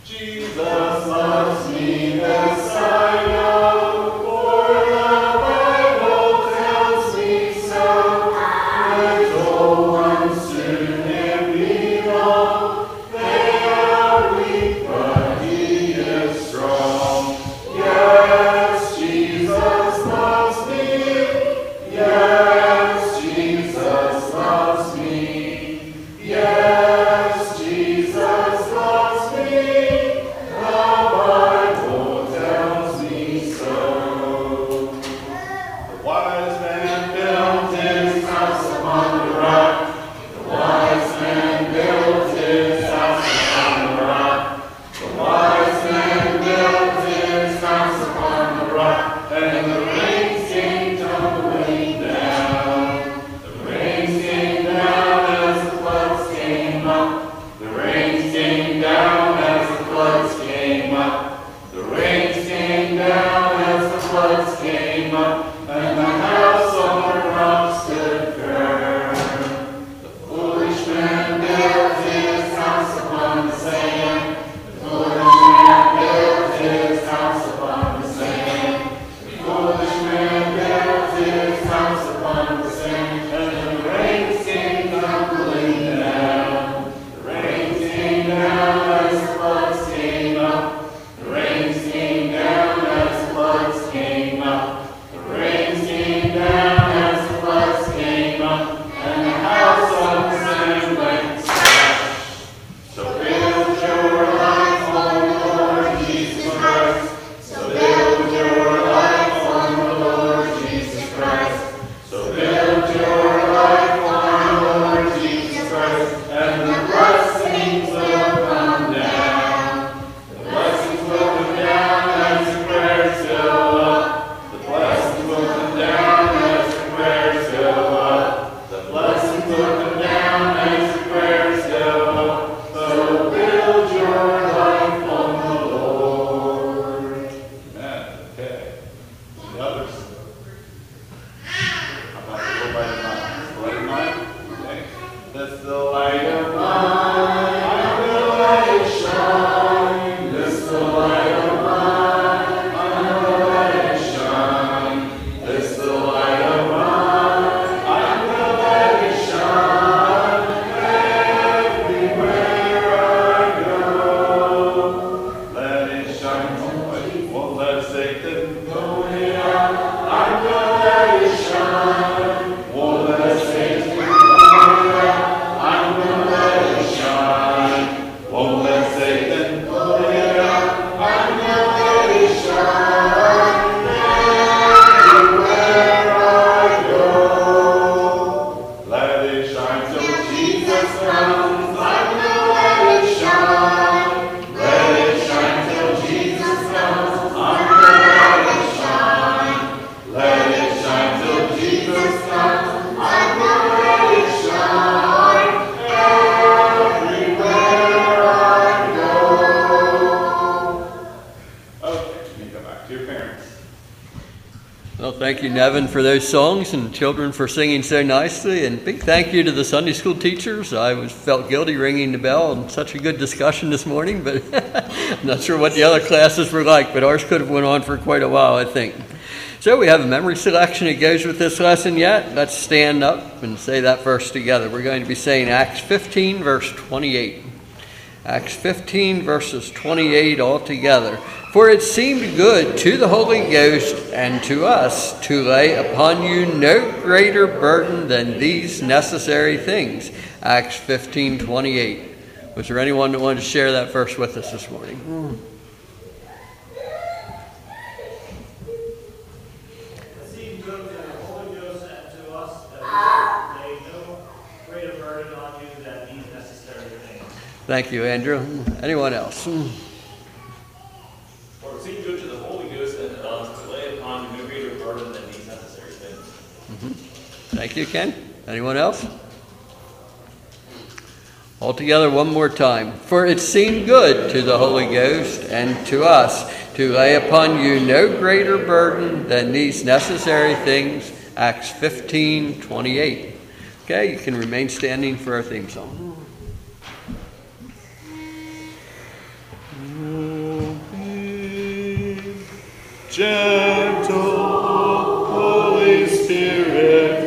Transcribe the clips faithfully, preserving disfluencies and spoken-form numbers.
Jesus loves me, this I know, for the Bible tells me so. Little ones to him belong, they are weak, but he is strong. Yes, Jesus loves me. Yes, Jesus loves me. Yes, Jesus loves me. The Bible tells me so. The wise man built his house upon the rock. The wise man built his house upon the rock. The wise man built his house upon the rock, and the rain came tumbling down. The rain came down as the floods came up. The rain came down as the floods came up. The rain came down as the floods came up, and the house on the rock stood firm. The foolish man built his house upon the sand. The foolish man built his house upon the sand. The foolish man built his house upon the sand, and the rain came tumbling down. The rain came down as the floods came up. The rain came down as the floods came up. The rain came down as the floods came up, and the house on the sand went splash. So build your life on the Lord Jesus Christ. So build your life on the Lord Jesus Christ. So build your life on the Lord Jesus Christ, and the blessings will come down. The blessings will come down as the prayers go up. The blessings will come down as the prayers go up. The blessings will come down as the prayers go up. So build your life on the Lord. Amen. Okay. The others. How about the little light of mine? The light of mine? Okay. That's the light of mine. I will let it shine. This the light of mine. I will let it shine. This the light of mine. I will let it shine. Everywhere I go, let it shine. Won't let Satan go in. I will let it shine. Won't let Satan go in. I will let it shine. Won't let Satan go in. I will let it shine. Everywhere I go, let it shine till Jesus comes. I will let it shine. Let it shine till Jesus comes. I will let it shine. Let it shine till Jesus comes. I will let it shine. Everywhere I go. Okay, you go back to your parents. Well, thank you, Nevin, for those songs, and children for singing so nicely. And big thank you to the Sunday school teachers. I was felt guilty ringing the bell and such a good discussion this morning, but I'm not sure what the other classes were like, but ours could have went on for quite a while, I think. So we have a memory selection that goes with this lesson yet. Let's stand up and say that verse together. We're going to be saying Acts fifteen, verse twenty-eight. Acts fifteen, verses twenty-eight all together. For it seemed good to the Holy Ghost and to us to lay upon you no greater burden than these necessary things. Acts fifteen, twenty-eight. Was there anyone that wanted to share that verse with us this morning? It seemed good to the Holy Ghost and to us that we lay no greater burden on you than these necessary things. Thank you, Andrew. Anyone else? For it seemed good to the Holy Ghost and to us to lay upon you no greater burden than these necessary things. Mm-hmm. Thank you, Ken. Anyone else? All together one more time. For it seemed good to the Holy Ghost and to us to lay upon you no greater burden than these necessary things. Acts fifteen, twenty-eight. Okay, you can remain standing for our theme song. Gentle Holy Spirit,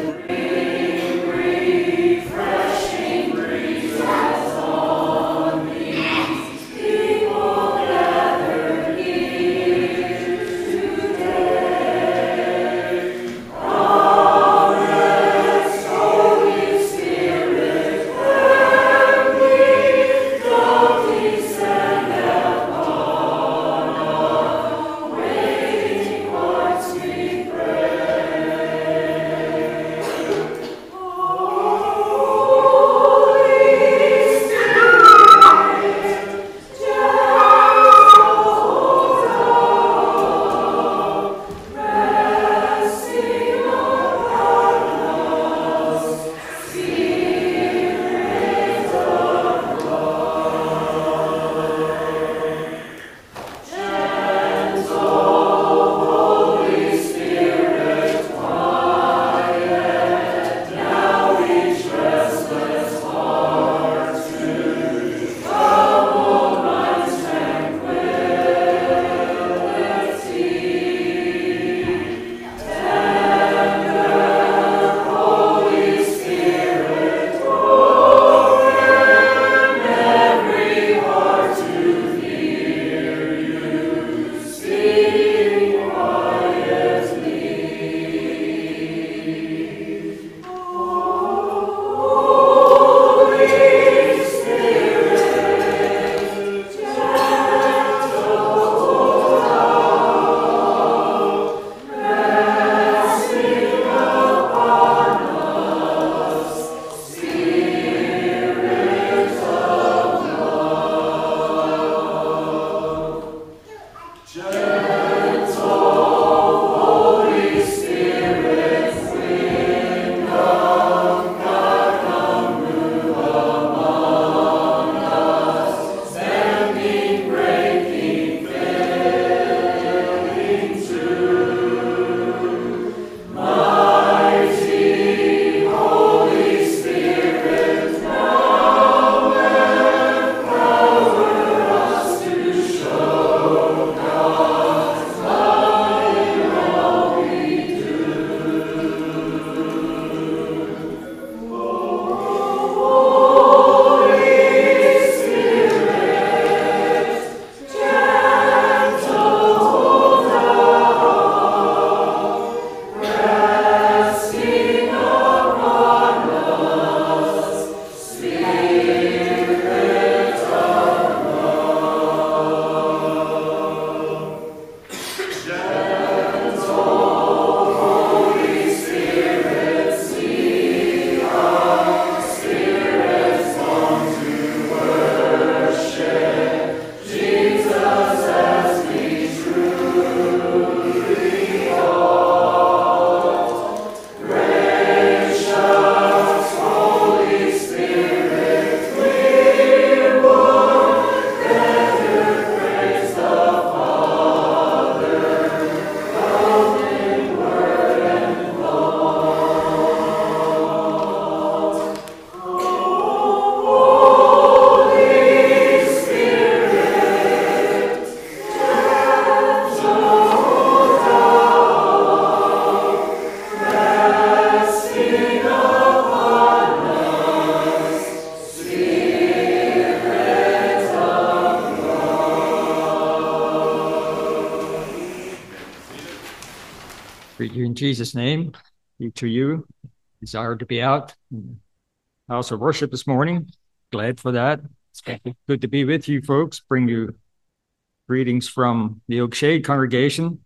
Greet you in Jesus' name. Each of you desired to be out in the house of worship this morning. Glad for that. It's good to be with you folks. Bring you greetings from the Oak Shade congregation.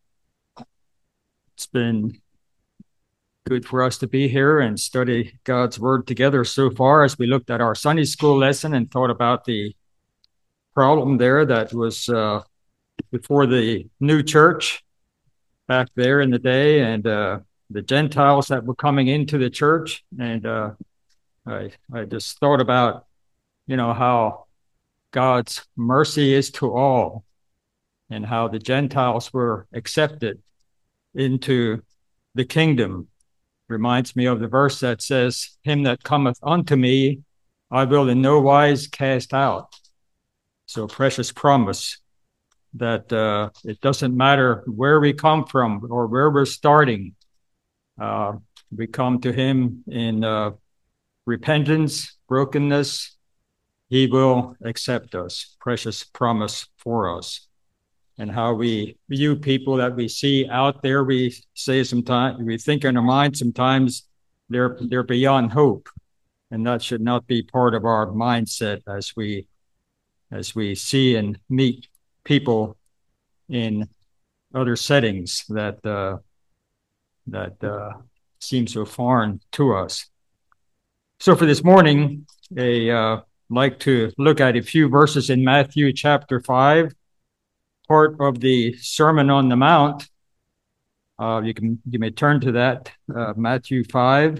It's been good for us to be here and study God's word together so far as we looked at our Sunday school lesson and thought about the problem there that was uh, before the new church back there in the day, and uh, the Gentiles that were coming into the church. And uh, I, I just thought about, you know, how God's mercy is to all and how the Gentiles were accepted into the kingdom. Reminds me of the verse that says, "Him that cometh unto me, I will in no wise cast out." So precious promise that uh, it doesn't matter where we come from or where we're starting. Uh, we come to him in uh, repentance, brokenness. He will accept us. Precious promise for us. And how we view people that we see out there, we say sometimes, we think in our mind sometimes they're they're beyond hope, and that should not be part of our mindset as we as we see and meet people in other settings that uh, that uh, seem so foreign to us. So for this morning, I uh, like to look at a few verses in Matthew chapter five, part of the Sermon on the Mount. Uh, you can you may turn to that, uh, Matthew five,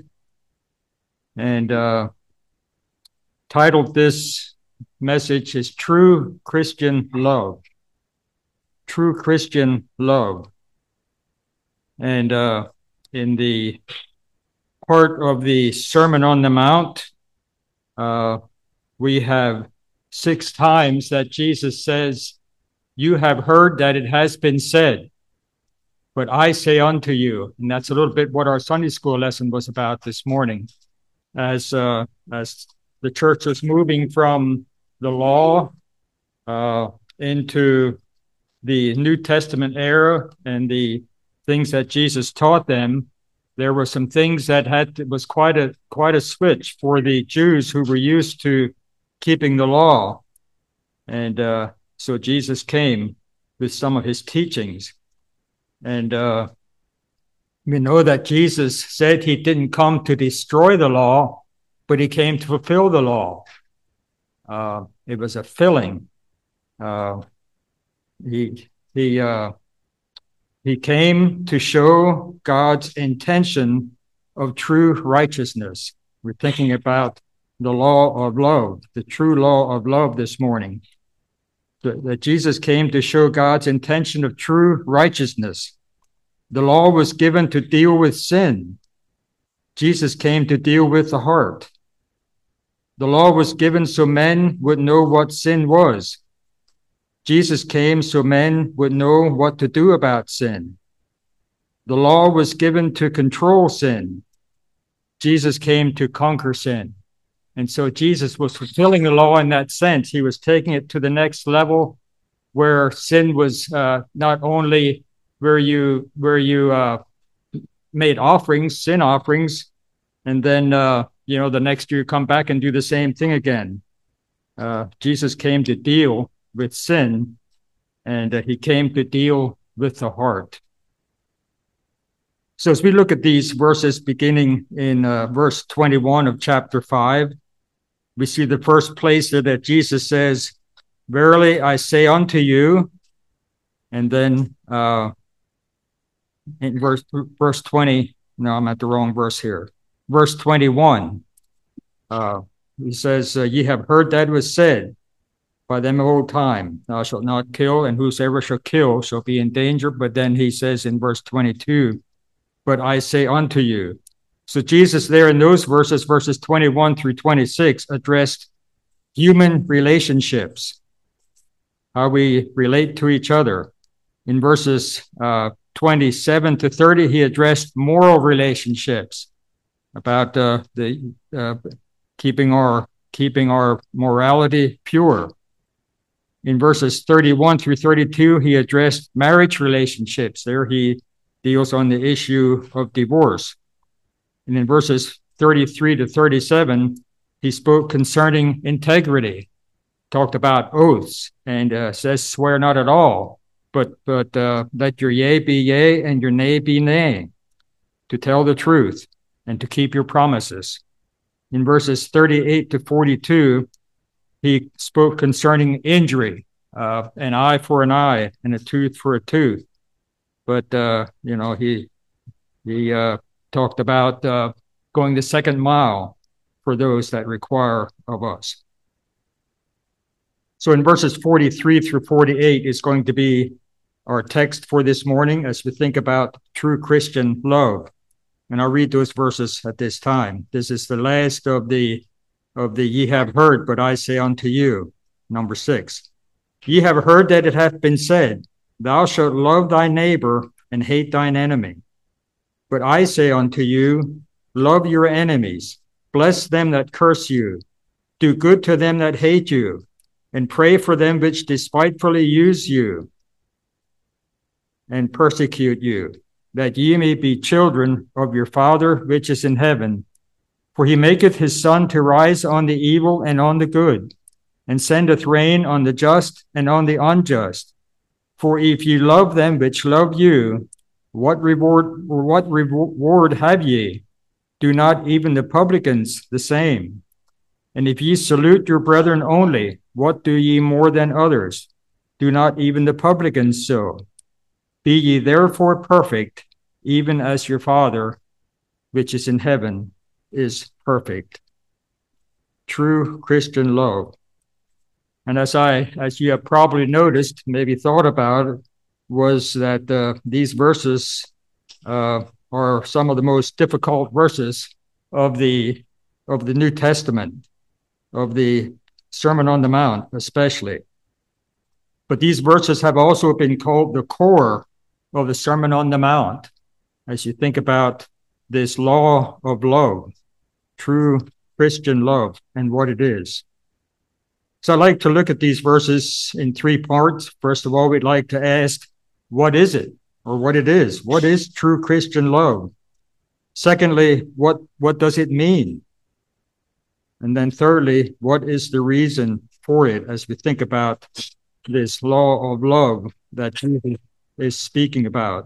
and uh, titled this message is True Christian Love. True Christian Love. And uh, in the part of the Sermon on the Mount, uh, we have six times that Jesus says, "You have heard that it has been said, but I say unto you." And that's a little bit what our Sunday school lesson was about this morning. As uh, as the church was moving from the law uh, into the New Testament era and the things that Jesus taught them, there were some things that had to, was quite a quite a switch for the Jews who were used to keeping the law. And uh, so Jesus came with some of his teachings. And uh, we know that Jesus said he didn't come to destroy the law, but he came to fulfill the law. Uh, it was a filling. Uh, he he uh, he came to show God's intention of true righteousness. We're thinking about the law of love, the true law of love this morning. That Jesus came to show God's intention of true righteousness. The law was given to deal with sin. Jesus came to deal with the heart. The law was given so men would know what sin was. Jesus came so men would know what to do about sin. The law was given to control sin. Jesus came to conquer sin. And so Jesus was fulfilling the law in that sense. He was taking it to the next level where sin was uh, not only where you where you uh, made offerings, sin offerings, and then, uh, you know, the next year you come back and do the same thing again. Uh, Jesus came to deal with sin, and uh, he came to deal with the heart. So as we look at these verses beginning in uh, verse twenty-one of chapter five, we see the first place there that Jesus says, "Verily I say unto you," and then uh, in verse verse twenty, no, I'm at the wrong verse here. Verse twenty-one, uh, he says, uh, "Ye have heard that it was said by them of old time, thou shalt not kill, and whosoever shall kill shall be in danger." But then he says in verse twenty-two, "But I say unto you." So Jesus there in those verses, verses twenty-one through twenty-six, addressed human relationships, how we relate to each other. In verses uh, twenty-seven to thirty, he addressed moral relationships, about uh, the uh, keeping our keeping our morality pure. In verses thirty-one through thirty-two, he addressed marriage relationships. There he deals on the issue of divorce. And in verses thirty-three to thirty-seven, he spoke concerning integrity, talked about oaths, and uh, says, "Swear not at all, but but uh, let your yea be yea and your nay be nay, to tell the truth and to keep your promises." In verses thirty-eight to forty-two, he spoke concerning injury, uh, an eye for an eye and a tooth for a tooth. But, uh, you know, he he uh, talked about uh, going the second mile for those that require of us. So in verses forty-three through forty-eight is going to be our text for this morning as we think about true Christian love. And I'll read those verses at this time. This is the last of the of the ye have heard, but I say unto you, number six. Ye have heard that it hath been said, Thou shalt love thy neighbor and hate thine enemy. But I say unto you, love your enemies, bless them that curse you, do good to them that hate you, and pray for them which despitefully use you and persecute you, that ye may be children of your Father which is in heaven. For he maketh his sun to rise on the evil and on the good, and sendeth rain on the just and on the unjust. For if ye love them which love you, what reward or what reward have ye? Do not even the publicans the same? And if ye salute your brethren only, what do ye more than others? Do not even the publicans so? Be ye therefore perfect, even as your Father, which is in heaven, is perfect. True Christian love. And as I, as you have probably noticed, maybe thought about, was that uh, these verses uh, are some of the most difficult verses of the of the New Testament, of the Sermon on the Mount, especially. But these verses have also been called the core of the Sermon on the Mount, as you think about this law of love, true Christian love, and what it is. So I'd like to look at these verses in three parts. First of all, we'd like to ask, what is it, or what it is? What is true Christian love? Secondly, what, what does it mean? And then thirdly, what is the reason for it as we think about this law of love that Jesus is speaking about?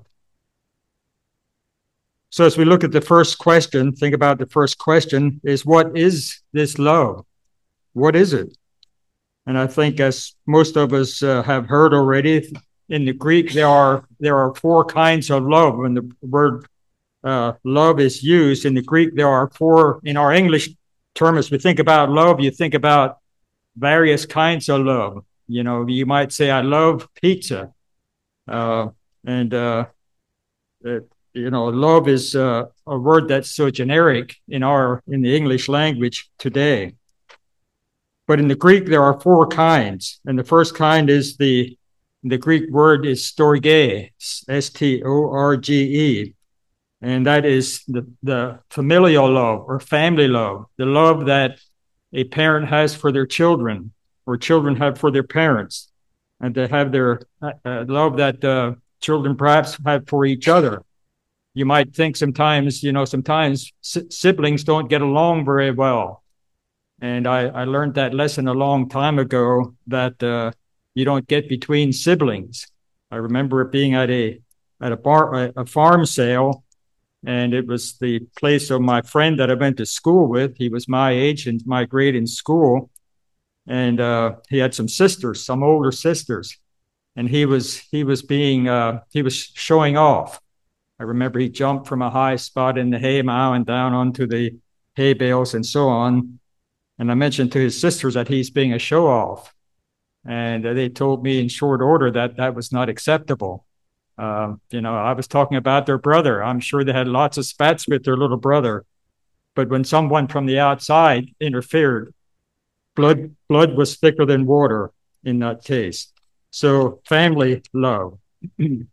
So as we look at the first question, think about the first question is, what is this love? What is it? And I think, as most of us uh, have heard already, in the Greek, there are there are four kinds of love. When the word uh, love is used in the Greek, there are four. In our English term, as we think about love, you think about various kinds of love. You know, you might say, I love pizza. Uh, and, uh, it, you know, love is uh, a word that's so generic in our in the English language today. But in the Greek, there are four kinds. And the first kind is the, the Greek word is storge, S T O R G E. And that is the, the familial love or family love, the love that a parent has for their children or children have for their parents. And they have their uh, love that uh, children perhaps have for each other. You might think sometimes, you know, sometimes si- siblings don't get along very well. And I, I learned that lesson a long time ago, that uh, you don't get between siblings. I remember being at a at a bar a farm sale, and it was the place of my friend that I went to school with. He was my age and my grade in school, and uh, he had some sisters, some older sisters, and he was he was being uh, he was showing off. I remember he jumped from a high spot in the hay mow and down onto the hay bales and so on. And I mentioned to his sisters that he's being a show-off. And they told me in short order that that was not acceptable. Uh, you know, I was talking about their brother. I'm sure they had lots of spats with their little brother. But when someone from the outside interfered, blood, blood was thicker than water in that case. So family love. The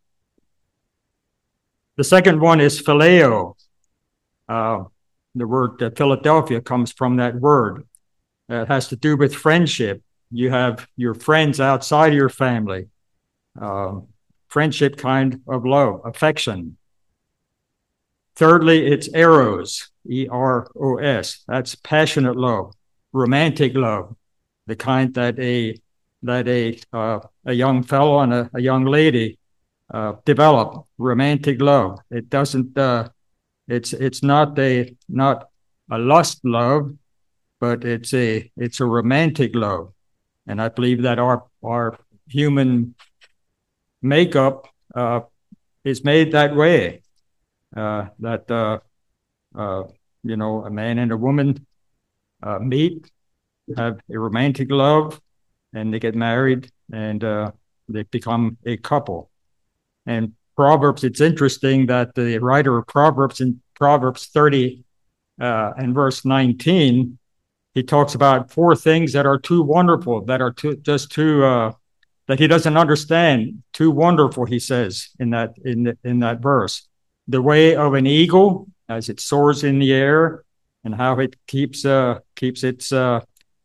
second one is phileo. Uh, the word uh, Philadelphia comes from that word. Uh, it has to do with friendship. You have your friends outside of your family. Uh, friendship kind of love, affection. Thirdly, it's eros, E R O S. That's passionate love, romantic love, the kind that a that a uh, a young fellow and a, a young lady uh, develop. Romantic love. It doesn't. Uh, it's it's not a not a lust love, but it's a it's a romantic love, and I believe that our our human makeup uh, is made that way. Uh, that uh, uh, you know, a man and a woman uh, meet, have a romantic love, and they get married, and uh, they become a couple. And Proverbs, it's interesting that the writer of Proverbs in Proverbs thirty uh, and verse nineteen, he talks about four things that are too wonderful, that are too, just too uh, that he doesn't understand. Too wonderful, he says in that in the, in that verse. The way of an eagle as it soars in the air, and how it keeps uh, keeps its uh,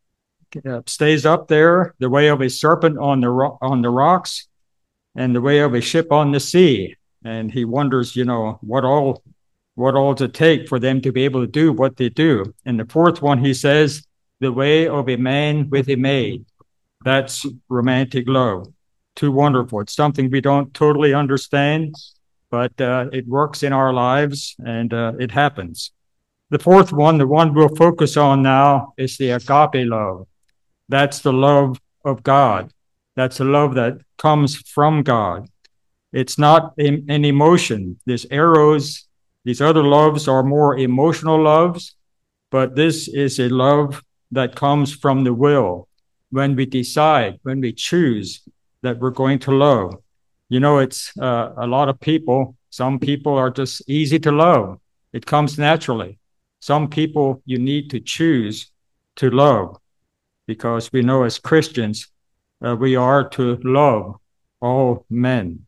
uh, stays up there. The way of a serpent on the ro- on the rocks, and the way of a ship on the sea. And he wonders, you know, what all what all to take for them to be able to do what they do. And the fourth one, he says, the way of a man with a maid. That's romantic love. Too wonderful. It's something we don't totally understand, but uh, it works in our lives, and uh, it happens. The fourth one, the one we'll focus on now, is the agape love. That's the love of God. That's the love that comes from God. It's not an emotion. There's eros. These other loves are more emotional loves, but this is a love that comes from the will. When we decide, when we choose that we're going to love. You know, it's uh, a lot of people, some people are just easy to love. It comes naturally. Some people you need to choose to love, because we know as Christians, uh, we are to love all men.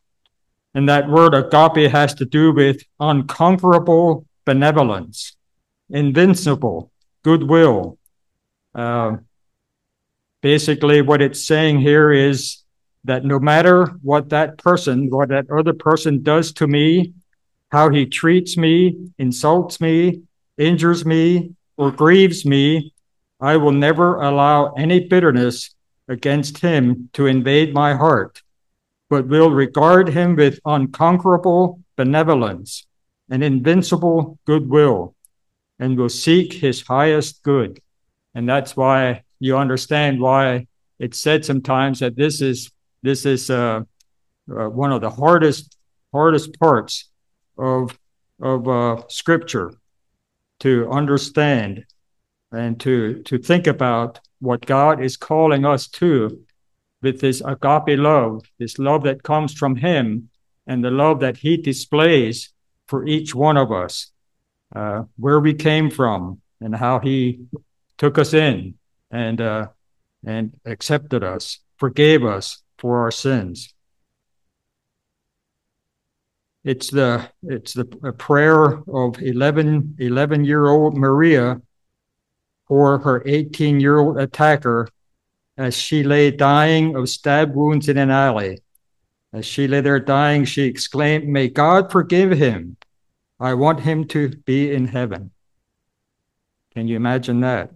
And that word agape has to do with unconquerable benevolence, invincible goodwill. Uh, basically, what it's saying here is that no matter what that person, what that other person does to me, how he treats me, insults me, injures me, or grieves me, I will never allow any bitterness against him to invade my heart, but will regard him with unconquerable benevolence and invincible goodwill, and will seek his highest good. And that's why you understand why it's said sometimes that this is this is uh, uh, one of the hardest hardest parts of of uh, Scripture to understand and to to think about what God is calling us to with this agape love, this love that comes from him, and the love that he displays for each one of us, uh, where we came from, and how he took us in and uh, and accepted us, forgave us for our sins. It's the it's the prayer of eleven, eleven-year-old Maria for her eighteen-year-old attacker as she lay dying of stab wounds in an alley. As she lay there dying, she exclaimed, "May God forgive him. I want him to be in heaven." Can you imagine that?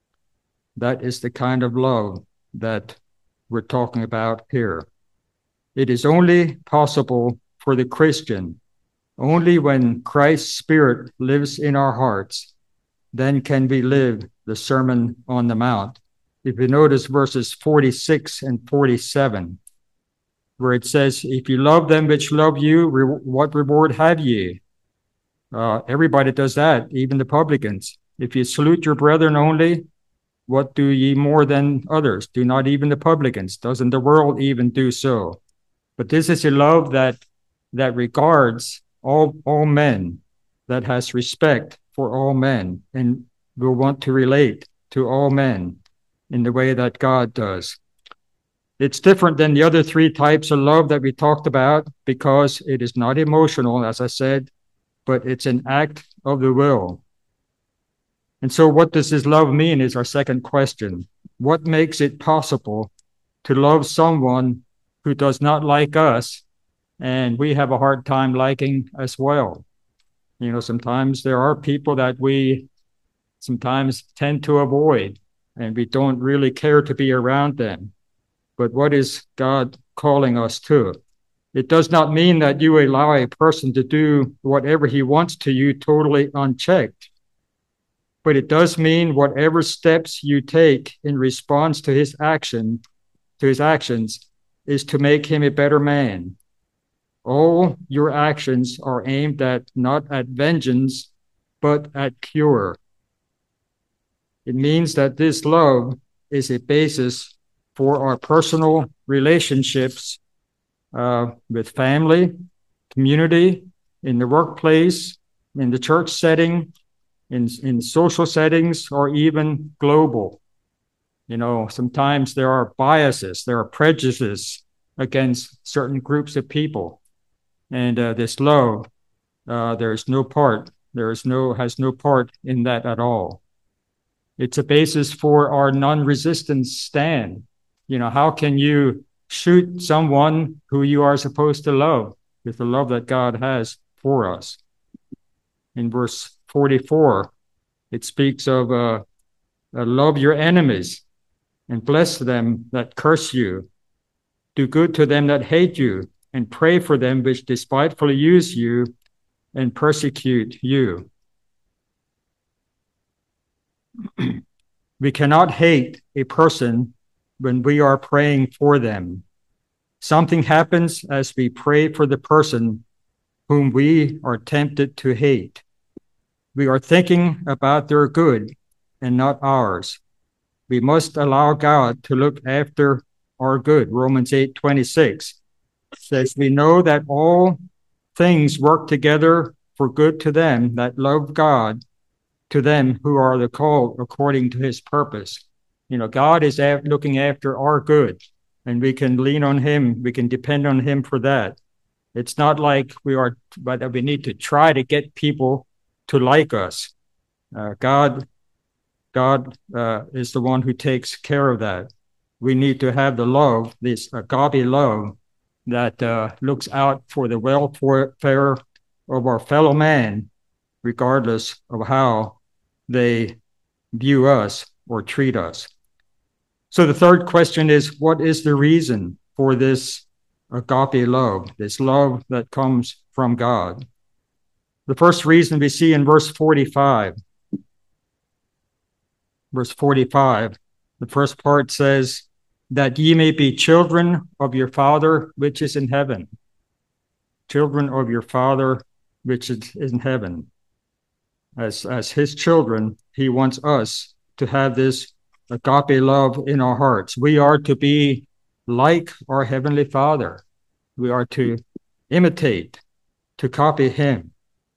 That is the kind of love that we're talking about here. It is only possible for the Christian, only when Christ's Spirit lives in our hearts, then can we live the Sermon on the Mount. If you notice verses forty-six and forty-seven, where it says, "If you love them which love you, re- what reward have ye?" Uh, everybody does that, even the publicans. "If you salute your brethren only, what do ye more than others? Do not even the publicans? Doesn't the world even do so?" But this is a love that that regards all all men, that has respect for all men, and will want to relate to all men in the way that God does. It's different than the other three types of love that we talked about, because it is not emotional, as I said, but it's an act of the will. And so what does this love mean is our second question. What makes it possible to love someone who does not like us, and we have a hard time liking as well? You know, sometimes there are people that we sometimes tend to avoid, and we don't really care to be around them. But what is God calling us to? It does not mean that you allow a person to do whatever he wants to you totally unchecked. But it does mean whatever steps you take in response to his action, to his actions, is to make him a better man. All your actions are aimed at not at vengeance, but at cure. It means that this love is a basis for our personal relationships uh, with family, community, in the workplace, in the church setting, in, in social settings, or even global. You know, sometimes there are biases, there are prejudices against certain groups of people. And uh, this love, uh, there's no part, there is no, has no part in that at all. It's a basis for our non-resistance stand. You know, how can you shoot someone who you are supposed to love with the love that God has for us? In verse forty-four, it speaks of uh, uh, love your enemies and bless them that curse you. Do good to them that hate you, and pray for them which despitefully use you and persecute you. We cannot hate a person when we are praying for them. Something happens as we pray for the person whom we are tempted to hate. We are thinking about their good and not ours. We must allow God to look after our good. Romans eight twenty-six says, we know that all things work together for good to them that love God, to them who are the called according to his purpose. You know, God is af- looking after our good, and we can lean on him. We can depend on him for that. It's not like we are, but we need to try to get people to like us. Uh, God, God uh, is the one who takes care of that. We need to have the love, this agape love, that uh, looks out for the welfare of our fellow man, regardless of how they view us or treat us. So the third question is, what is the reason for this agape love, this love that comes from God? The first reason we see in verse forty-five. Verse forty-five, the first part says, that ye may be children of your Father which is in heaven. Children of your Father which is in heaven. As, as his children, he wants us to have this agape love in our hearts. We are to be like our Heavenly Father. We are to imitate, to copy him.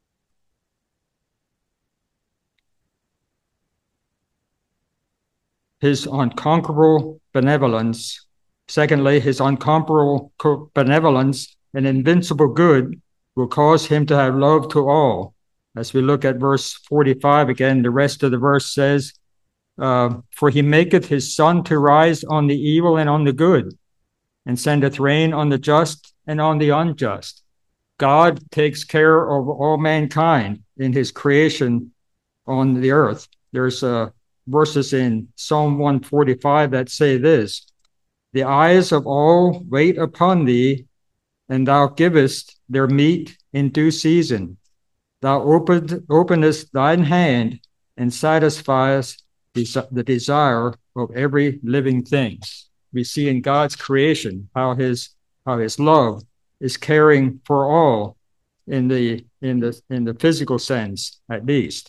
His unconquerable benevolence. Secondly, his unconquerable benevolence and invincible good will cause him to have love to all. As we look at verse forty-five again, the rest of the verse says, uh, for he maketh his sun to rise on the evil and on the good, and sendeth rain on the just and on the unjust. God takes care of all mankind in his creation on the earth. There's uh, verses in Psalm one forty-five that say this, the eyes of all wait upon thee, and thou givest their meat in due season. Thou opened, openest thine hand and satisfiest the desire of every living thing. We see in God's creation how his how his love is caring for all in the in the in the physical sense, at least.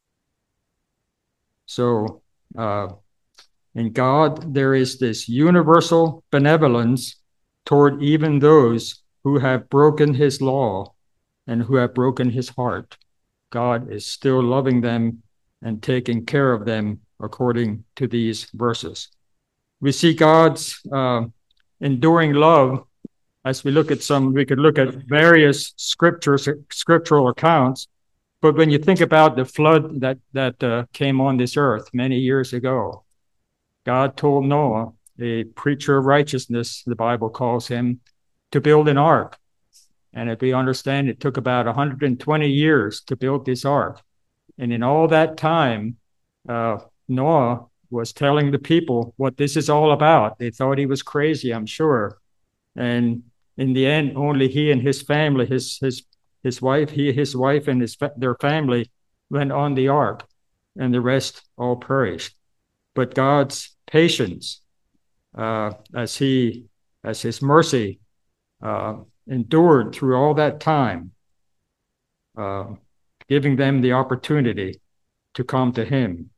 So uh, in God there is this universal benevolence toward even those who have broken his law and who have broken his heart. God is still loving them and taking care of them according to these verses. We see God's uh, enduring love as we look at some, we could look at various scriptures, scriptural accounts, but when you think about the flood that, that uh, came on this earth many years ago, God told Noah, a preacher of righteousness, the Bible calls him, to build an ark. And if we understand, it took about one hundred twenty years to build this ark. And in all that time, uh, Noah was telling the people what this is all about. They thought he was crazy, I'm sure. And in the end, only he and his family, his his his wife, he, his wife and his their family went on the ark, and the rest all perished. But God's patience, uh, as he, as his mercy, uh, endured through all that time, uh, giving them the opportunity to come to him.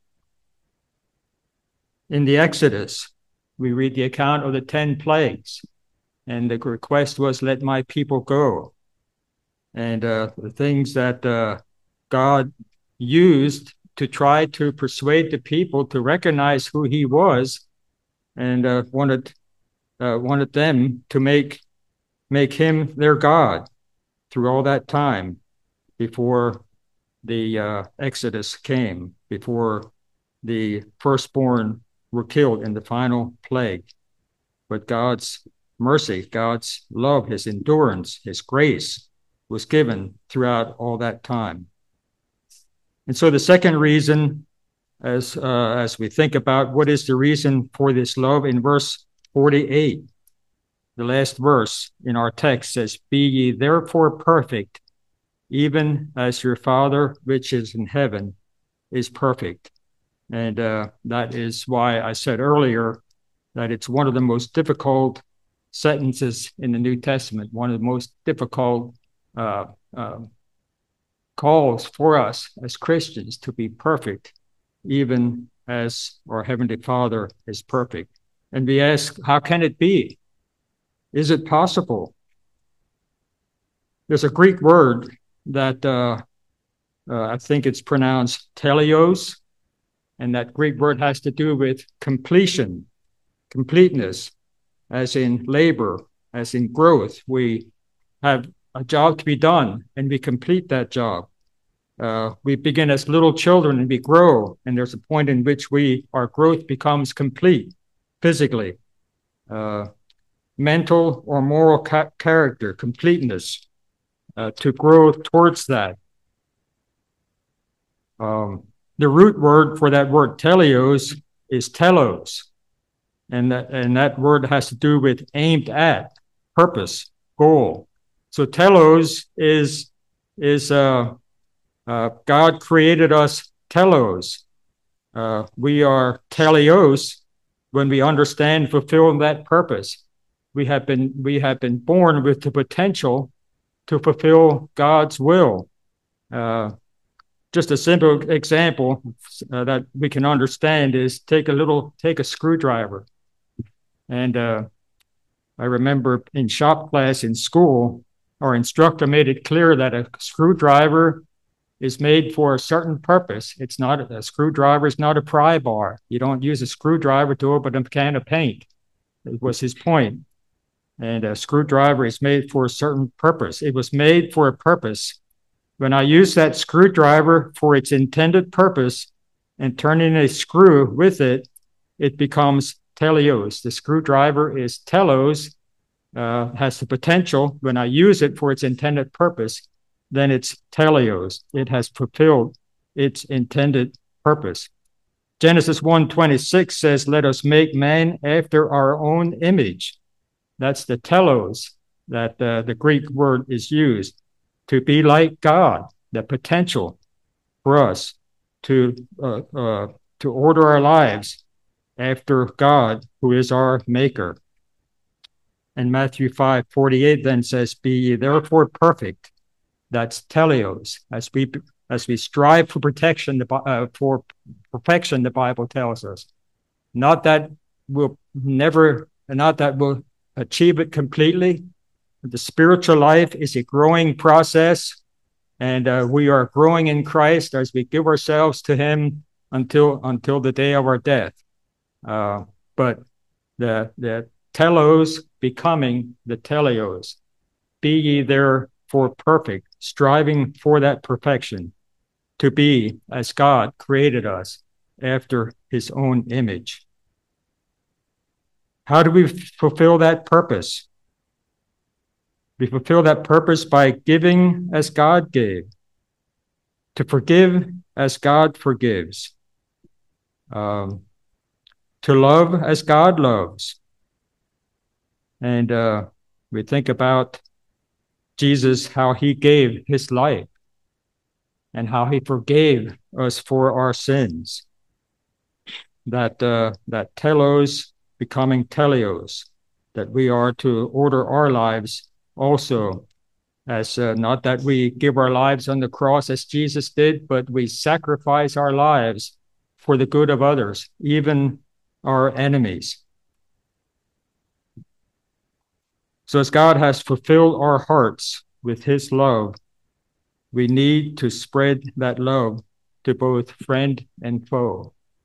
In the Exodus, we read the account of the ten plagues, and the request was, let my people go. And uh, the things that uh, God used to try to persuade the people to recognize who he was and uh, wanted uh, wanted them to make make him their God through all that time before the uh, Exodus came, before the firstborn were killed in the final plague. But God's mercy, God's love, his endurance, his grace was given throughout all that time. And so the second reason, as uh, as we think about what is the reason for this love, in verse forty-eight, the last verse in our text says, "Be ye therefore perfect, even as your Father which is in heaven is perfect." And uh, that is why I said earlier that it's one of the most difficult sentences in the New Testament, one of the most difficult uh, uh, calls for us as Christians to be perfect, even as our Heavenly Father is perfect. And we ask, how can it be? Is it possible? There's a Greek word that uh, uh, I think it's pronounced teleos, and that Greek word has to do with completion, completeness, as in labor, as in growth. We have a job to be done, and we complete that job. Uh, we begin as little children and we grow, and there's a point in which we our growth becomes complete physically. Uh, mental or moral ca- character, completeness, uh, to grow towards that. Um, the root word for that word teleos is telos, and that, and that word has to do with aimed at, purpose, goal. So telos is is uh, uh, God created us telos. Uh, we are teleos when we understand and fulfill that purpose. We have been we have been born with the potential to fulfill God's will. Uh, just a simple example uh, that we can understand is take a little take a screwdriver, and uh, I remember in shop class in school, our instructor made it clear that a screwdriver is made for a certain purpose. It's not a screwdriver is not a pry bar. You don't use a screwdriver to open a can of paint. It was his point. And a screwdriver is made for a certain purpose. It was made for a purpose. When I use that screwdriver for its intended purpose and turn in a screw with it, it becomes teleos. The screwdriver is telos, uh, has the potential. When I use it for its intended purpose, then it's teleos. It has fulfilled its intended purpose. Genesis one twenty-six says, "Let us make man after our own image." That's the telos that uh, the Greek word is used, to be like God, the potential for us to uh, uh, to order our lives after God, who is our maker. And Matthew five forty-eight then says, "Be ye therefore perfect." That's teleos. As we as we strive for protection, the, uh, for perfection, the Bible tells us. Not that we'll never, not that we'll achieve it completely. The spiritual life is a growing process, and uh, we are growing in Christ as we give ourselves to Him until until the day of our death. Uh, but the the telos becoming the teleos. Be ye therefore perfect, striving for that perfection, to be as God created us after His own image. How do we fulfill that purpose? We fulfill that purpose by giving as God gave, to forgive as God forgives, um, to love as God loves. And uh, we think about Jesus, how He gave His life and how He forgave us for our sins. That uh, that telos becoming teleos, that we are to order our lives also, as uh, not that we give our lives on the cross as Jesus did, but we sacrifice our lives for the good of others, even our enemies. So as God has fulfilled our hearts with His love, we need to spread that love to both friend and foe.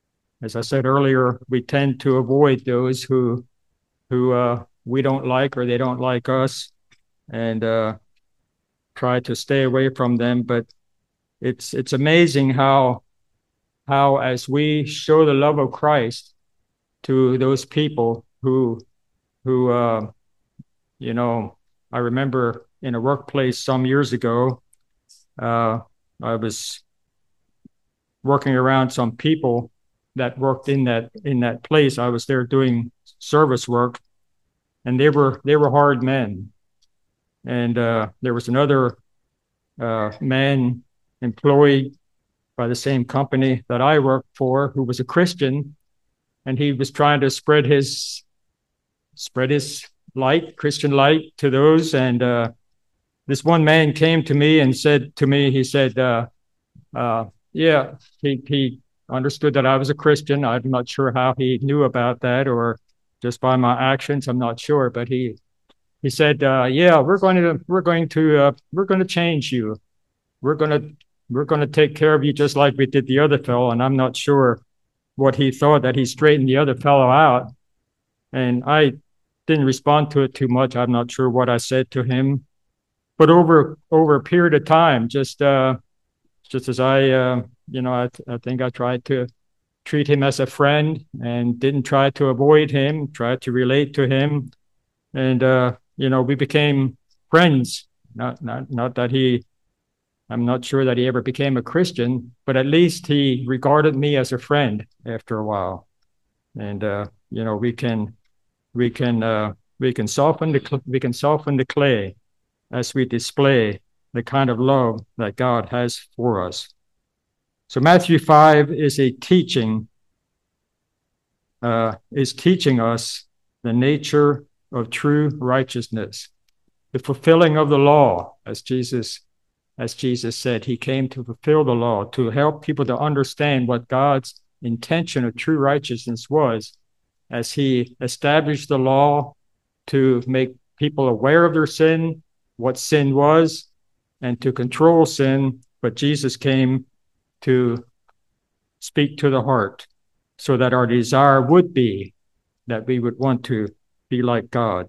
as I said earlier, we tend to avoid those who who uh, we don't like or they don't like us, and uh, try to stay away from them. But it's it's amazing how how as we show the love of Christ to those people who who uh, you know, I remember in a workplace some years ago, uh, I was working around some people that worked in that in that place. I was there doing service work, and they were they were hard men. And uh, there was another uh, man employed by the same company that I worked for who was a Christian, and he was trying to spread his spread his light, Christian light, to those. And uh, this one man came to me and said to me, he said, uh, uh, yeah, he, he understood that I was a Christian. I'm not sure how he knew about that, or just by my actions, I'm not sure. But he he said, uh, yeah, we're going to we're going to uh, we're going to change you. We're going to we're going to take care of you just like we did the other fellow. And I'm not sure what he thought, that he straightened the other fellow out. And I didn't respond to it too much. I'm not sure what I said to him. But over over a period of time, just uh, just as I, uh, you know, I, I think I tried to treat him as a friend and didn't try to avoid him, tried to relate to him. And, uh, you know, we became friends. Not, not, not that he, I'm not sure that he ever became a Christian, but at least he regarded me as a friend after a while. And, uh, you know, we can, we can, uh, we can soften the, we can soften the clay as we display the kind of love that God has for us. So Matthew five is a teaching, uh, is teaching us the nature of true righteousness, the fulfilling of the law, as Jesus, as Jesus said. He came to fulfill the law, to help people to understand what God's intention of true righteousness was, as he established the law to make people aware of their sin, what sin was, and to control sin. But Jesus came to speak to the heart, so that our desire would be that we would want to be like God.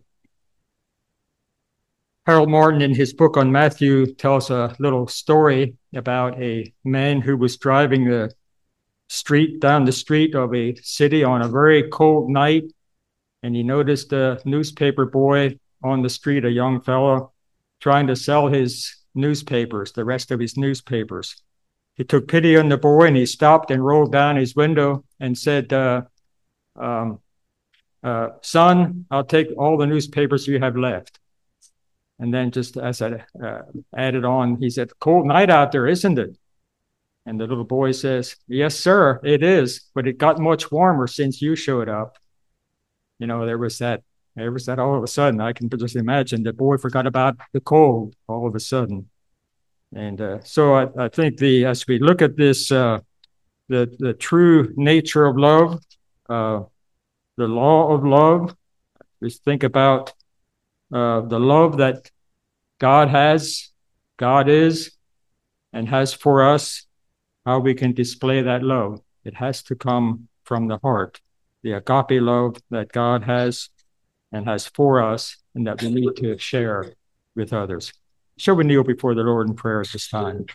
Harold Martin, in his book on Matthew, tells a little story about a man who was driving the street down the street of a city on a very cold night, and he noticed a newspaper boy on the street, a young fellow, trying to sell his newspapers, the rest of his newspapers. He took pity on the boy, and he stopped and rolled down his window and said, uh, um, uh, son, I'll take all the newspapers you have left. And then just as I uh, added on, he said, cold night out there, isn't it? And the little boy says, yes, sir, it is, but it got much warmer since you showed up. You know, there was that, there was that all of a sudden. I can just imagine the boy forgot about the cold all of a sudden. And uh, so I, I think the as we look at this, uh, the the true nature of love, uh, the law of love, we think about uh, the love that God has, God is, and has for us, how we can display that love. It has to come from the heart, the agape love that God has and has for us, and that we need to share with others. Shall we kneel before the Lord in prayer at this time?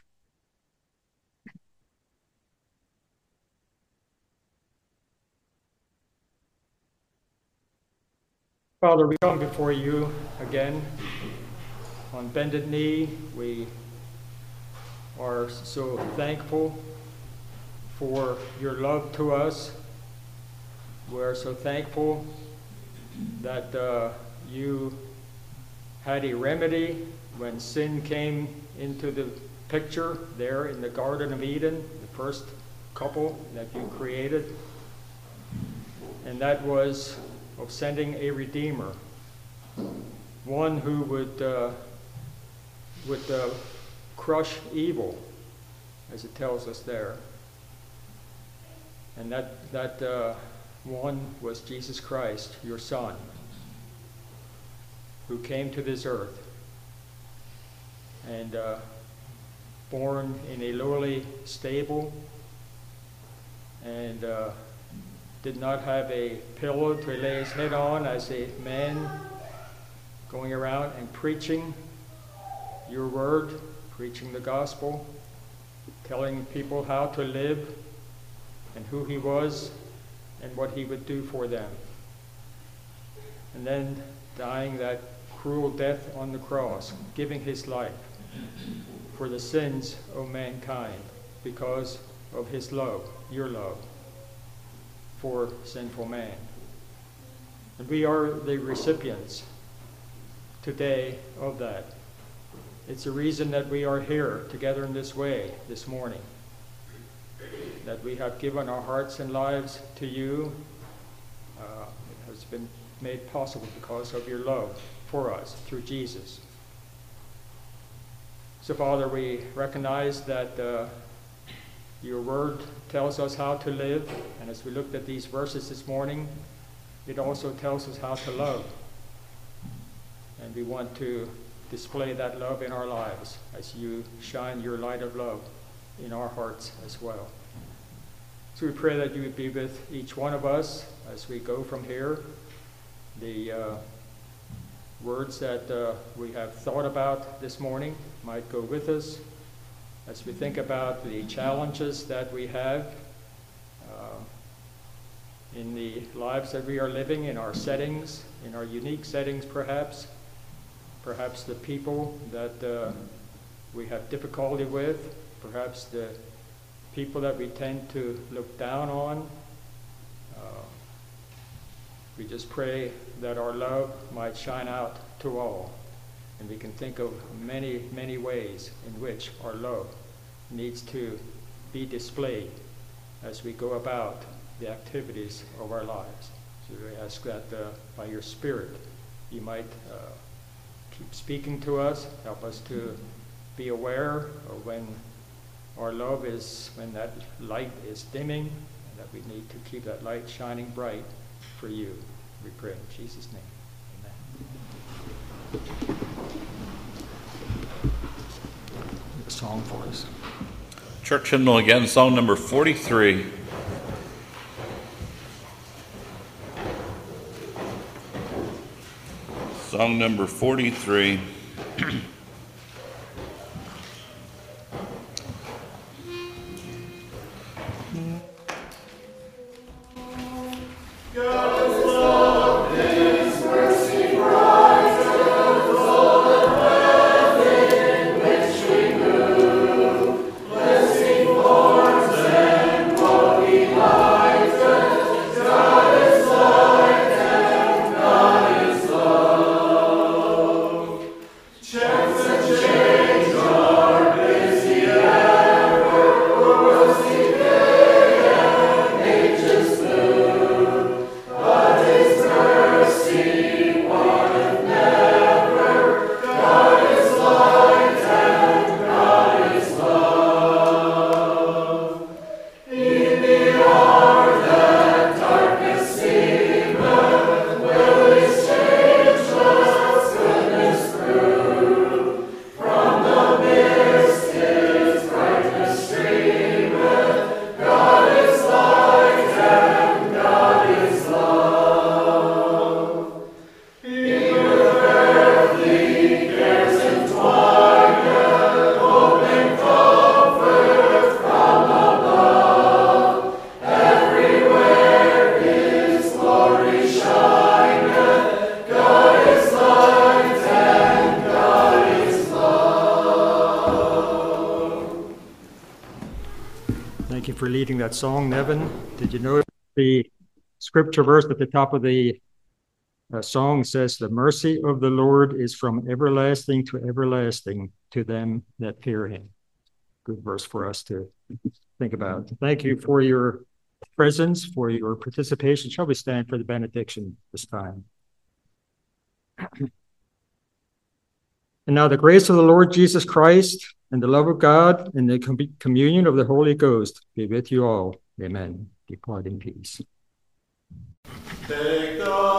Father, we come before you again on bended knee. We are so thankful for your love to us. We are so thankful that uh, you had a remedy when sin came into the picture there in the Garden of Eden, the first couple that you created. And that was of sending a Redeemer, one who would uh, would uh, crush evil, as it tells us there. And that, that uh, one was Jesus Christ, your Son, who came to this earth and uh, born in a lowly stable, and uh, did not have a pillow to lay his head on as a man going around and preaching your word, preaching the gospel, telling people how to live and who he was and what he would do for them. And then dying that cruel death on the cross, giving his life for the sins of mankind because of his love, your love, for sinful man. And we are the recipients today of that. It's the reason that we are here together in this way this morning, that we have given our hearts and lives to you. Uh, it has been made possible because of your love for us through Jesus. So, Father, we recognize that uh, your word tells us how to live, and as we looked at these verses this morning, it also tells us how to love. And we want to display that love in our lives as you shine your light of love in our hearts as well. So we pray that you would be with each one of us as we go from here. The uh, words that uh, we have thought about this morning might go with us as we think about the challenges that we have uh, in the lives that we are living, in our settings, in our unique settings perhaps, perhaps the people that uh, we have difficulty with, perhaps the people that we tend to look down on. Uh, we just pray that our love might shine out to all. And we can think of many, many ways in which our love needs to be displayed as we go about the activities of our lives. So we ask that uh, by your Spirit you might uh, keep speaking to us, help us to be aware of when our love is, when that light is dimming, and that we need to keep that light shining bright for you. We pray in Jesus' name. Amen. A song for us. Church hymnal again, song number forty-three. Song number forty-three. For leading that song, Nevin. Did you know the scripture verse at the top of the uh, song says, "The mercy of the Lord is from everlasting to everlasting to them that fear him." Good verse for us to think about. Thank you for your presence, for your participation. Shall we stand for the benediction this time? And now the grace of the Lord Jesus Christ and the love of God and the com- communion of the Holy Ghost be with you all. Amen. Depart in peace. Take the